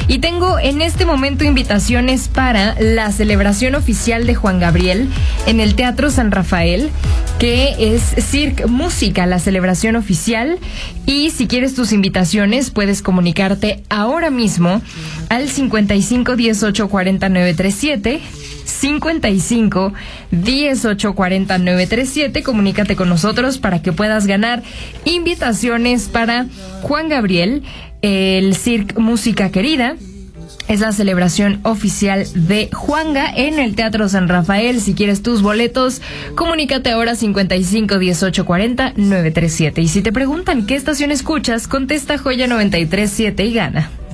Y tengo en este momento invitaciones para la celebración oficial de Juan Gabriel en el Teatro San Rafael, que es Circ Música, la celebración oficial. Y si quieres tus invitaciones, puedes comunicarte ahora mismo al 55 18 40 937. 55 18 40 937. Comunícate con nosotros para que puedas ganar invitaciones para Juan Gabriel, el Circ Música Querida. Es la celebración oficial de Juanga en el Teatro San Rafael. Si quieres tus boletos, comunícate ahora 55 18 40 937. Y si te preguntan qué estación escuchas, contesta Joya 93.7 y gana.